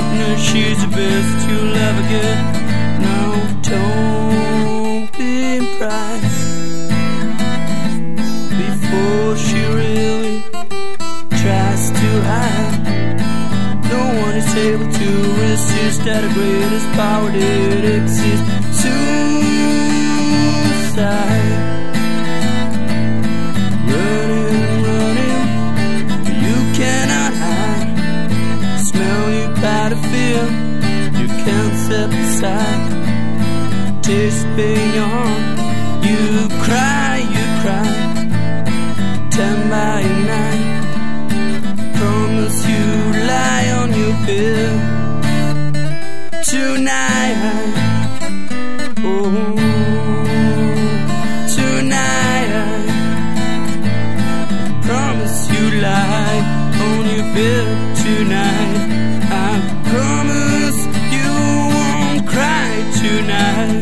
partner, she's the best you'll ever get. No, don't be impressed before she really tries to hide. No one is able to resist at the greatest power that exists. Suicide. Running, running, you cannot hide. Smell you powder feel, you can't step aside. Taste pain in your heart, you cry, you cry. 10 by your night, promise you lie on your bed tonight. Oh, tonight. Promise you lie on your bed tonight. I promise you won't cry tonight.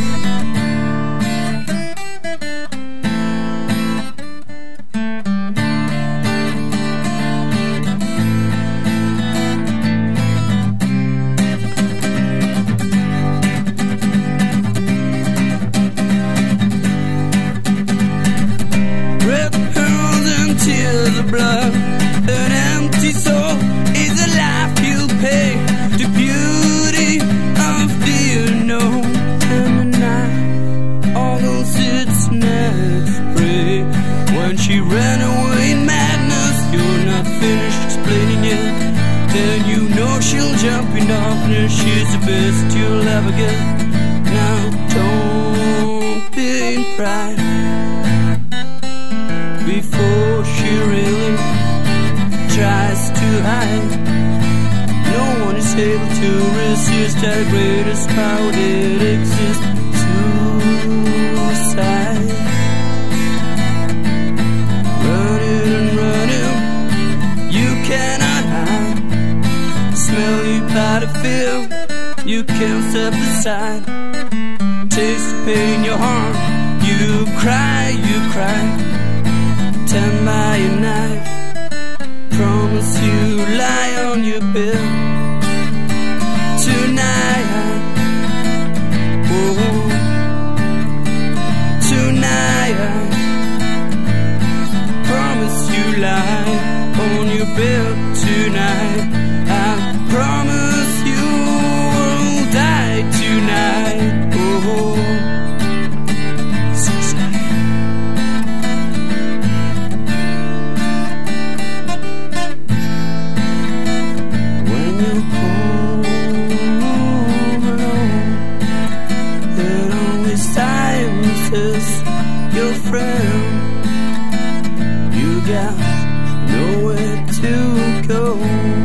Tears of blood, an empty soul is a life you pay. The beauty of the unknown, and the night, although it's next prey. When she ran away in madness, you're not finished explaining yet. Then you know she'll jump in darkness. She's the best you'll ever get. Now don't be in pride before she really tries to hide. No one is able to resist that greatest power that exists. Suicide. Running and running, you cannot hide. Smell you powder feel, you can't step aside. Taste the pain in your heart, you cry, you cry. 10 by your knife, promise you lie on your bed tonight. Oh, tonight. Promise you lie on your bed tonight. I promise you won't die tonight. Oh, your friend, you got nowhere to go.